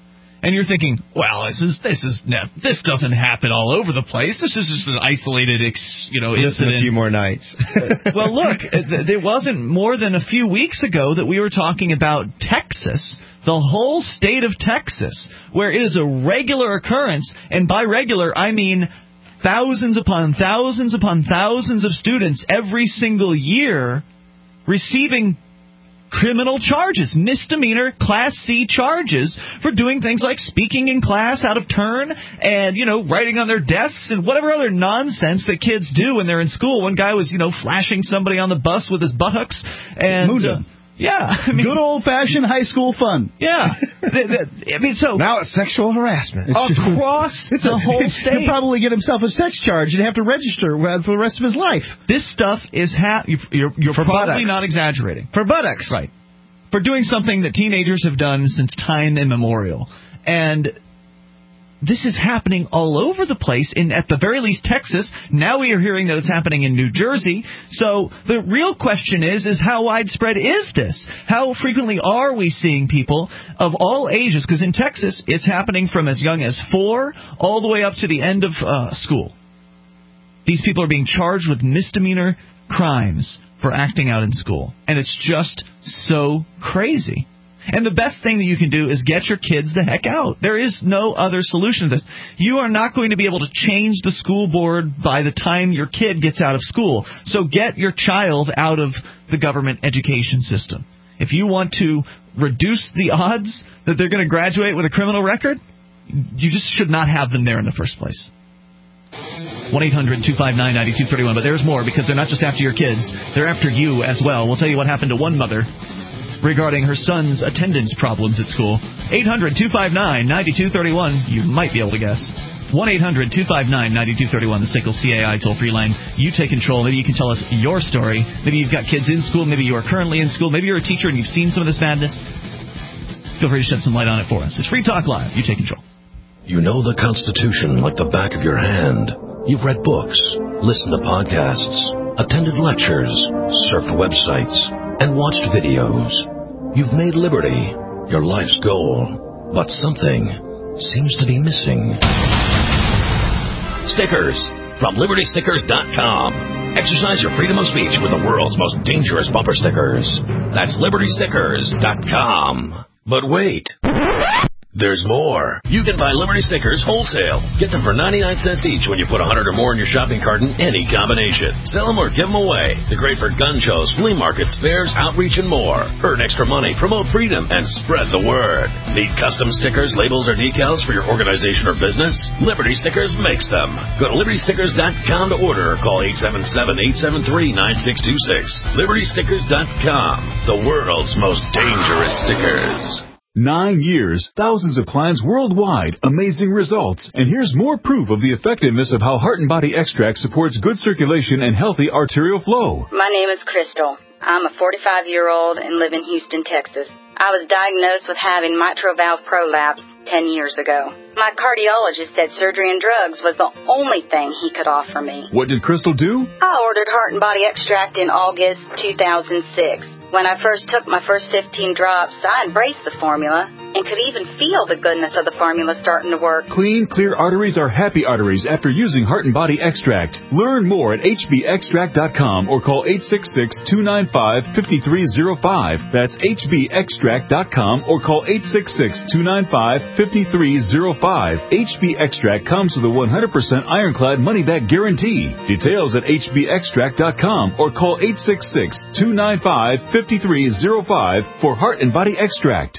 And you're thinking, well, this doesn't happen all over the place. This is just an isolated, incident. A few more nights. Well, look, it wasn't more than a few weeks ago that we were talking about Texas, the whole state of Texas, where it is a regular occurrence, and by regular, I mean thousands upon thousands upon thousands of students every single year receiving criminal charges, misdemeanor Class C charges for doing things like speaking in class out of turn and, writing on their desks and whatever other nonsense that kids do when they're in school. One guy was, flashing somebody on the bus with his buttocks and... yeah, good old-fashioned high school fun. Yeah, so now it's sexual harassment across the whole state. He'll probably get himself a sex charge and have to register for the rest of his life. This stuff is you're probably not exaggerating. For buttocks, right? For doing something that teenagers have done since time immemorial, and this is happening all over the place, at the very least Texas. Now we are hearing that it's happening in New Jersey. So the real question is how widespread is this? How frequently are we seeing people of all ages? Because in Texas, it's happening from as young as 4 all the way up to the end of school. These people are being charged with misdemeanor crimes for acting out in school. And it's just so crazy. And the best thing that you can do is get your kids the heck out. There is no other solution to this. You are not going to be able to change the school board by the time your kid gets out of school. So get your child out of the government education system. If you want to reduce the odds that they're going to graduate with a criminal record, you just should not have them there in the first place. 1-800-259-9231. But there's more, because they're not just after your kids. They're after you as well. We'll tell you what happened to one mother regarding her son's attendance problems at school. 800-259-9231. You might be able to guess. 1-800-259-9231, the SACL CAI toll-free line. You take control. Maybe you can tell us your story. Maybe you've got kids in school. Maybe you are currently in school. Maybe you're a teacher and you've seen some of this madness. Feel free to shed some light on it for us. It's Free Talk Live. You take control. You know the Constitution like the back of your hand. You've read books, listened to podcasts, attended lectures, surfed websites, and watched videos. You've made liberty your life's goal, but something seems to be missing. Stickers from LibertyStickers.com. Exercise your freedom of speech with the world's most dangerous bumper stickers. That's LibertyStickers.com. But wait. There's more. You can buy Liberty Stickers wholesale. Get them for 99 cents each when you put 100 or more in your shopping cart in any combination. Sell them or give them away. They're great for gun shows, flea markets, fairs, outreach, and more. Earn extra money, promote freedom, and spread the word. Need custom stickers, labels, or decals for your organization or business? Liberty Stickers makes them. Go to LibertyStickers.com to order or call 877-873-9626. LibertyStickers.com. The world's most dangerous stickers. 9 years, thousands of clients worldwide, amazing results. And here's more proof of the effectiveness of how Heart and Body Extract supports good circulation and healthy arterial flow. My name is Crystal. I'm a 45-year-old and live in Houston, Texas. I was diagnosed with having mitral valve prolapse 10 years ago. My cardiologist said surgery and drugs was the only thing he could offer me. What did Crystal do? I ordered Heart and Body Extract in August 2006. When I first took my first 15 drops, I embraced the formula and could even feel the goodness of the formula starting to work. Clean, clear arteries are happy arteries after using Heart and Body Extract. Learn more at hbextract.com or call 866-295-5305. That's hbextract.com or call 866-295-5305. HB Extract comes with a 100% ironclad money-back guarantee. Details at hbextract.com or call 866-295-5305 for Heart and Body Extract.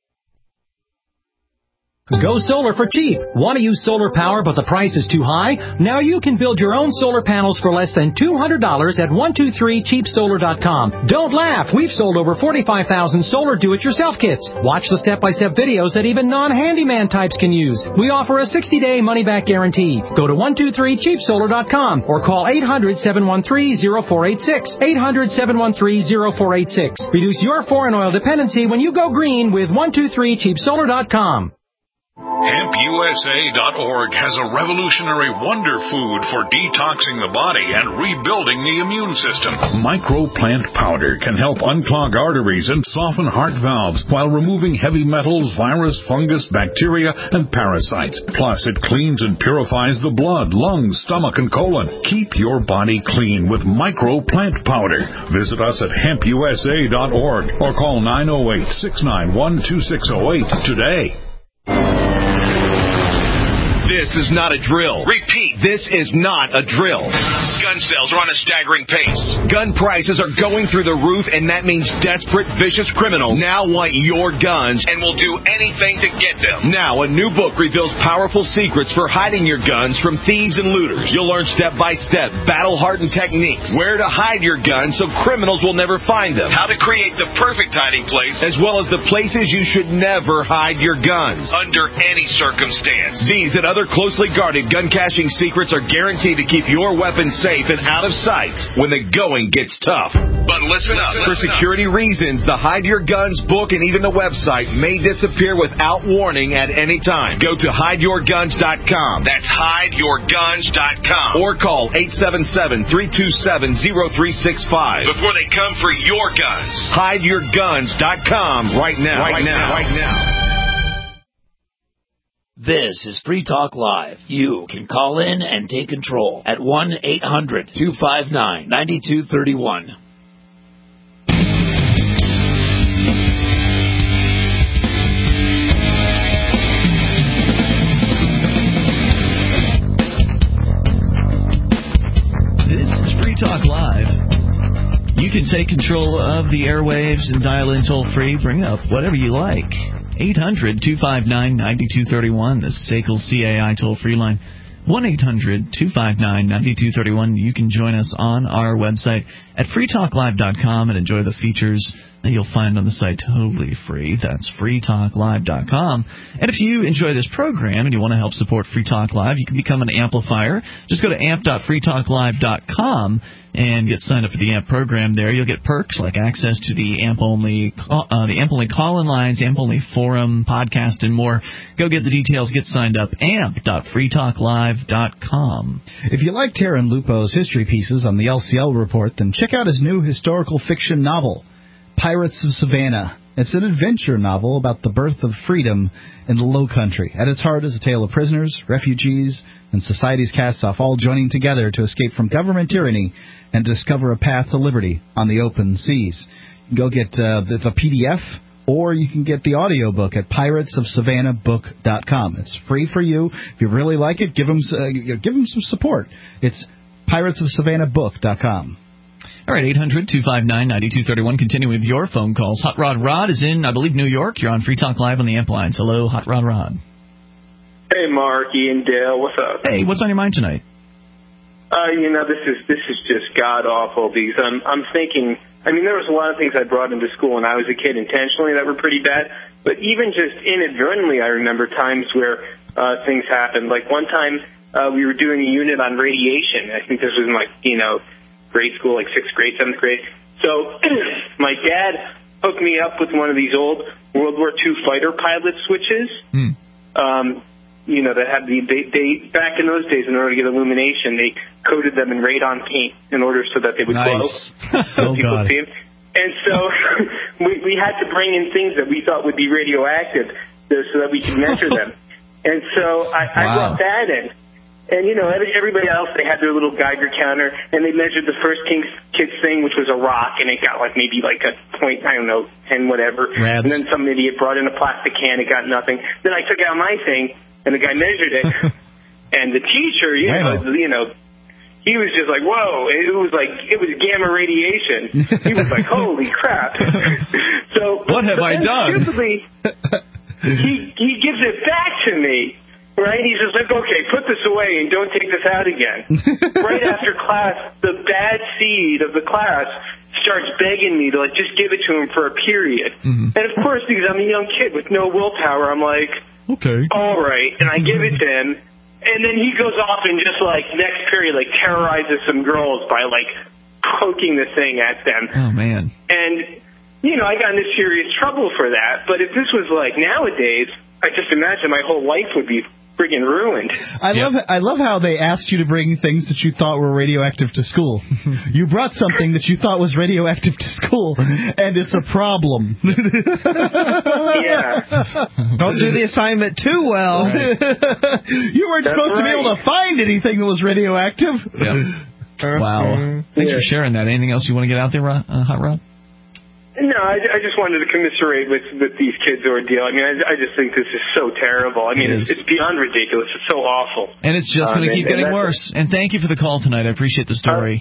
Go solar for cheap. Want to use solar power but the price is too high? Now you can build your own solar panels for less than $200 at 123cheapsolar.com. Don't laugh. We've sold over 45,000 solar do-it-yourself kits. Watch the step-by-step videos that even non-handyman types can use. We offer a 60-day money-back guarantee. Go to 123cheapsolar.com or call 800-713-0486. 800-713-0486. Reduce your foreign oil dependency when you go green with 123cheapsolar.com. HempUSA.org has a revolutionary wonder food for detoxing the body and rebuilding the immune system. Microplant powder can help unclog arteries and soften heart valves while removing heavy metals, virus, fungus, bacteria, and parasites. Plus, it cleans and purifies the blood, lungs, stomach, and colon. Keep your body clean with Microplant powder. Visit us at HempUSA.org or call 908-691-2608 today. This is not a drill. Repeat, this is not a drill. Gun sales are on a staggering pace. Gun prices are going through the roof, and that means desperate, vicious criminals now want your guns and will do anything to get them. Now, a new book reveals powerful secrets for hiding your guns from thieves and looters. You'll learn step-by-step, battle-hardened techniques, where to hide your guns so criminals will never find them, how to create the perfect hiding place, as well as the places you should never hide your guns, under any circumstance. These and other closely guarded gun caching secrets are guaranteed to keep your weapons safe and out of sight when the going gets tough. But listen up. For security reasons, the Hide Your Guns book and even the website may disappear without warning at any time. Go to hideyourguns.com. That's hideyourguns.com. Or call 877-327-0365 before they come for your guns. Hideyourguns.com right now. Right now. This is Free Talk Live. You can call in and take control at 1-800-259-9231. This is Free Talk Live. You can take control of the airwaves and dial in toll-free. Bring up whatever you like. 800-259-9231, the SACL CAI toll-free line. 1-800-259-9231. You can join us on our website at freetalklive.com and enjoy the features that you'll find on the site totally free. That's freetalklive.com. And if you enjoy this program and you want to help support Free Talk Live, you can become an amplifier. Just go to amp.freetalklive.com and get signed up for the AMP program there. You'll get perks like access to the AMP-only call-in lines, AMP-only forum, podcast, and more. Go get the details. Get signed up. amp.freetalklive.com. If you like Taran Lupo's history pieces on the LCL Report, then check out his new historical fiction novel, Pirates of Savannah. It's an adventure novel about the birth of freedom in the Low Country. At its heart is a tale of prisoners, refugees, and society's cast-off all joining together to escape from government tyranny and discover a path to liberty on the open seas. You can go get the PDF, or you can get the audiobook at piratesofsavannahbook.com. It's free for you. If you really like it, give them some support. It's piratesofsavannahbook.com. All right, 800-259-9231. Continue with your phone calls. Hot Rod Rod is in, I believe, New York. You're on Free Talk Live on the AMP lines. Hello, Hot Rod Rod. Hey, Mark, Ian, Dale, what's up? Hey, what's on your mind tonight? This is just god-awful because I'm thinking, there was a lot of things I brought into school when I was a kid intentionally that were pretty bad, but even just inadvertently, I remember times where things happened. Like one time we were doing a unit on radiation. I think this was in grade school, like 6th grade, 7th grade. So my dad hooked me up with one of these old World War II fighter pilot switches. That had they back in those days, in order to get illumination, they coated them in radon paint in order so that they would glow. So people could see them. And so we had to bring in things that we thought would be radioactive so that we could measure them. And so I brought that in. And, everybody else, they had their little Geiger counter, and they measured the first kid's thing, which was a rock, and it got maybe a point, 10 whatever. Rads. And then some idiot brought in a plastic can, it got nothing. Then I took out my thing, and the guy measured it. And the teacher, he was just like, whoa, it was gamma radiation. He was like, holy crap. So what have I done? Stupidly, he gives it back to me. Right? He's just like, okay, put this away and don't take this out again. Right after class, the bad seed of the class starts begging me to just give it to him for a period. Mm-hmm. And of course, because I'm a young kid with no willpower, I'm like, okay, all right. And I give it to him. And then he goes off and just next period, terrorizes some girls by poking the thing at them. Oh, man. And, I got into serious trouble for that. But if this was nowadays, I just imagine my whole life would be friggin' ruined. I love how they asked you to bring things that you thought were radioactive to school. You brought something that you thought was radioactive to school, and it's a problem. Yeah. Don't do the assignment too well. Right. You weren't supposed to be able to find anything that was radioactive. Yeah. Wow. Thanks for sharing that. Anything else you want to get out there, Hot Rod? No, I just wanted to commiserate with these kids' ordeal. I mean, I just think this is so terrible. I mean, it's beyond ridiculous. It's so awful. And it's just going to keep getting worse. And thank you for the call tonight. I appreciate the story.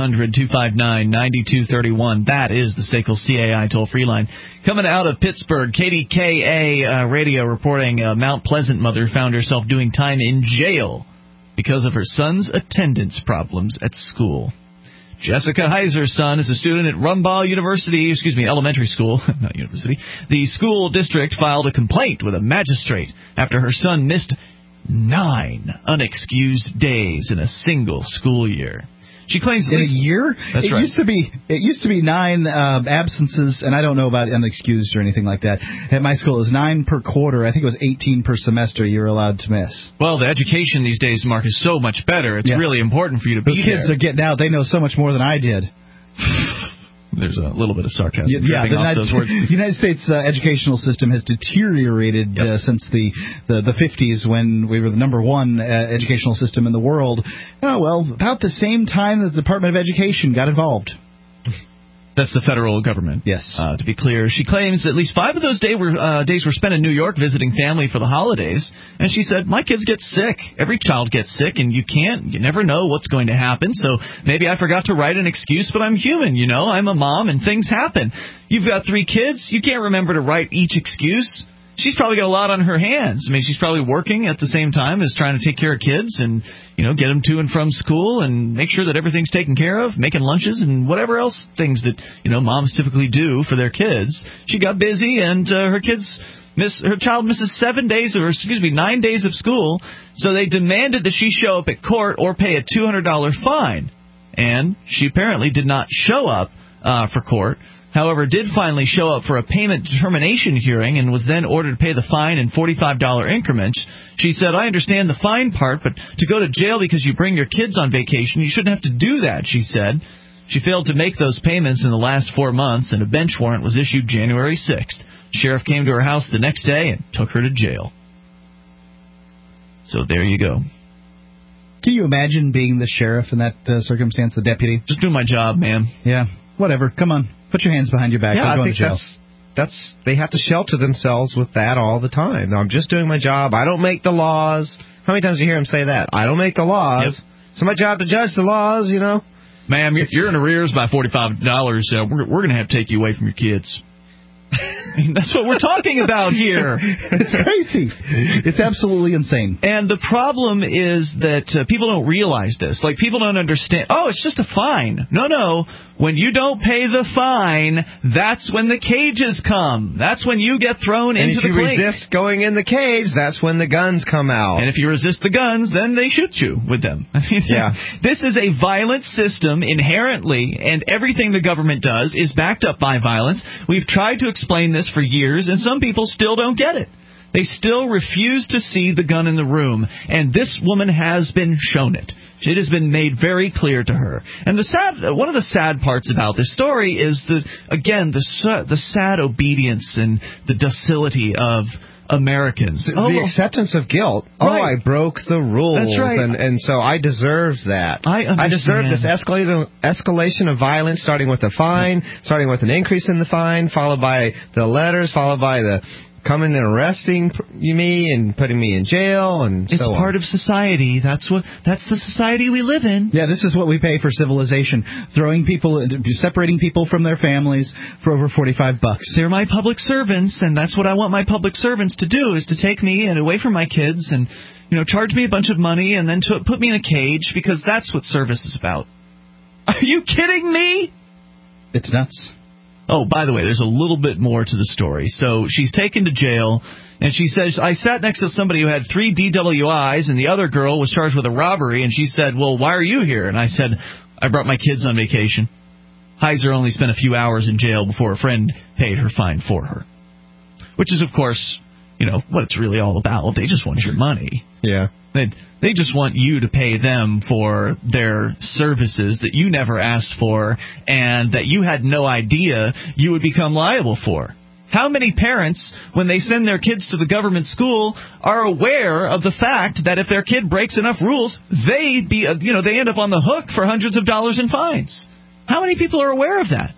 800-259-9231. That is the SACL CAI toll-free line. Coming out of Pittsburgh, KDKA radio reporting Mount Pleasant mother found herself doing time in jail because of her son's attendance problems at school. Jessica Heiser's son is a student at Rumbaugh Elementary School, not university. The school district filed a complaint with a magistrate after her son missed 9 unexcused days in a single school year. She claims in a year? That's right. It used to be 9 absences, and I don't know about unexcused or anything like that. At my school, it was 9 per quarter. I think it was 18 per semester you were allowed to miss. Well, the education these days, Mark, is so much better. It's really important for you to be there. Those kids are getting out. They know so much more than I did. There's a little bit of sarcasm. Yeah, the United States educational system has deteriorated since the 50s when we were the number 1 educational system in the world. Oh, well, about the same time that the Department of Education got involved. That's the federal government. Yes. To be clear, she claims at least 5 of those days were spent in New York visiting family for the holidays. And she said, my kids get sick. Every child gets sick, and you never know what's going to happen. So maybe I forgot to write an excuse, but I'm human, you know. I'm a mom, and things happen. You've got 3 kids. You can't remember to write each excuse. She's probably got a lot on her hands. I mean, she's probably working at the same time as trying to take care of kids and, get them to and from school and make sure that everything's taken care of, making lunches and whatever else things that, moms typically do for their kids. She got busy and her child misses 9 days of school. So they demanded that she show up at court or pay a $200 fine. And she apparently did not show up for court. However, did finally show up for a payment determination hearing and was then ordered to pay the fine in $45 increments. She said, I understand the fine part, but to go to jail because you bring your kids on vacation, you shouldn't have to do that, she said. She failed to make those payments in the last 4 months, and a bench warrant was issued January 6th. Sheriff came to her house the next day and took her to jail. So there you go. Can you imagine being the sheriff in that circumstance, the deputy? Just doing my job, man. Yeah, whatever. Come on. Put your hands behind your back. Yeah, I think that's they have to shelter themselves with that all the time. I'm just doing my job. I don't make the laws. How many times do you hear them say that? I don't make the laws. Yep. It's my job to judge the laws, Ma'am, you're in arrears by $45. We're going to have to take you away from your kids. That's what we're talking about here. It's crazy. It's absolutely insane. And the problem is that people don't realize this. Like, people don't understand. Oh, it's just a fine. No. When you don't pay the fine, that's when the cages come. That's when you get thrown into the clink. And if you resist going in the cage, that's when the guns come out. And if you resist the guns, then they shoot you with them. This is a violent system inherently, and everything the government does is backed up by violence. We've tried to explain this for years, and some people still don't get it. They still refuse to see the gun in the room, and this woman has been shown it. It has been made very clear to her. And one of the sad parts about this story is the sad obedience and the docility of Americans. The acceptance of guilt. Right. Oh, I broke the rules. That's right. And so I deserve that. I deserve this escalation of violence, starting with a fine, starting with an increase in the fine, followed by the letters, followed by the coming and arresting me and putting me in jail, and it's so part of society. That's the society we live in. Yeah, this is what we pay for civilization: separating people from their families for over $45. They're my public servants, and that's what I want my public servants to do: is to take me and away from my kids, and charge me a bunch of money, and then to put me in a cage, because that's what service is about. Are you kidding me? It's nuts. Oh, by the way, there's a little bit more to the story. So she's taken to jail, and she says, I sat next to somebody who had 3 DWIs, and the other girl was charged with a robbery, and she said, well, why are you here? And I said, I brought my kids on vacation. Heiser only spent a few hours in jail before a friend paid her fine for her. Which is, of course, what it's really all about. They just want your money. Yeah. They just want you to pay them for their services that you never asked for and that you had no idea you would become liable for. How many parents, when they send their kids to the government school, are aware of the fact that if their kid breaks enough rules, they end up on the hook for hundreds of dollars in fines? How many people are aware of that?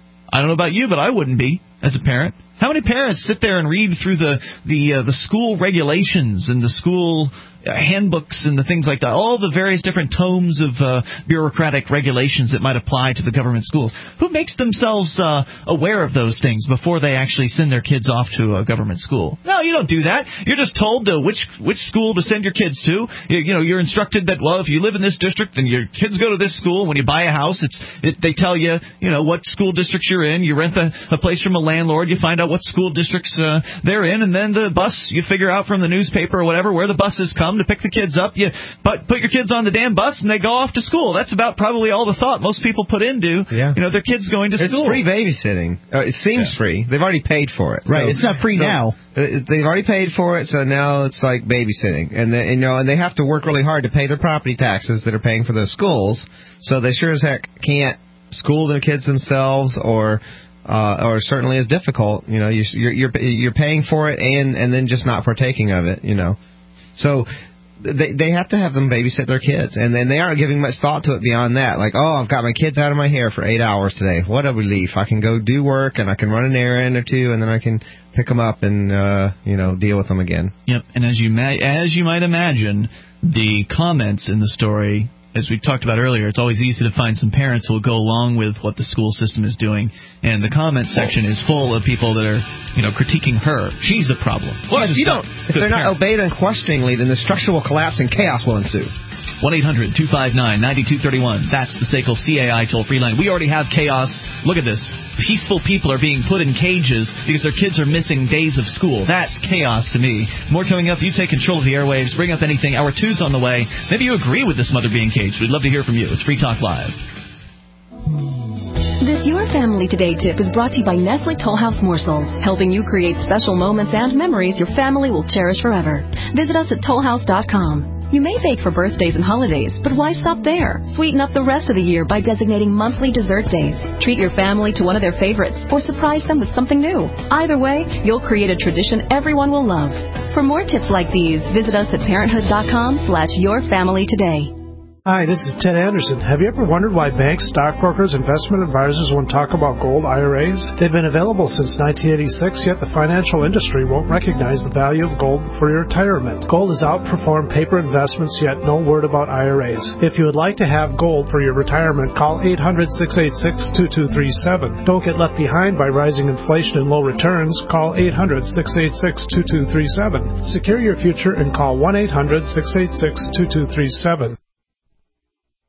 I don't know about you, but I wouldn't be as a parent. How many parents sit there and read through the school regulations and the school handbooks and the things like that, all the various different tomes of bureaucratic regulations that might apply to the government schools? Who makes themselves aware of those things before they actually send their kids off to a government school? No, you don't do that. You're just told which school to send your kids to. You're instructed that, well, if you live in this district, then your kids go to this school. When you buy a house, they tell you, what school districts you're in. You rent a place from a landlord. You find out what school districts they're in, and then the bus, you figure out from the newspaper or whatever where the buses come to pick the kids up. You put your kids on the damn bus, and they go off to school. That's about probably all the thought most people put into their kids going to school. It's free babysitting. It seems free. They've already paid for it. Right. So, it's not free now. They've already paid for it, so now it's like babysitting. And they have to work really hard to pay their property taxes that are paying for those schools. So they sure as heck can't school their kids themselves, or certainly is difficult. You're paying for it and then just not partaking of it. So they have to have them babysit their kids, and then they aren't giving much thought to it beyond that. Like, I've got my kids out of my hair for 8 hours today. What a relief! I can go do work, and I can run an errand or two, and then I can pick them up and deal with them again. Yep. And as you might imagine, the comments in the story, as we talked about earlier, it's always easy to find some parents who will go along with what the school system is doing, and the comment section is full of people that are, critiquing her. She's the problem. Well, if they're not obeyed unquestioningly, then the structure will collapse and chaos will ensue. 1-800-259-9231. That's the SACL CAI toll-free line. We already have chaos. Look at this. Peaceful people are being put in cages because their kids are missing days of school. That's chaos to me. More coming up. You take control of the airwaves. Bring up anything. Hour 2's on the way. Maybe you agree with this mother being caged. We'd love to hear from you. It's Free Talk Live. This Your Family Today tip is brought to you by Nestle Toll House Morsels, helping you create special moments and memories your family will cherish forever. Visit us at tollhouse.com. You may bake for birthdays and holidays, but why stop there? Sweeten up the rest of the year by designating monthly dessert days. Treat your family to one of their favorites or surprise them with something new. Either way, you'll create a tradition everyone will love. For more tips like these, visit us at parenthood.com/yourfamilytoday. Hi, this is Ted Anderson. Have you ever wondered why banks, stockbrokers, investment advisors won't talk about gold IRAs? They've been available since 1986, yet the financial industry won't recognize the value of gold for your retirement. Gold has outperformed paper investments, yet no word about IRAs. If you would like to have gold for your retirement, call 800-686-2237. Don't get left behind by rising inflation and low returns. Call 800-686-2237. Secure your future and call 1-800-686-2237.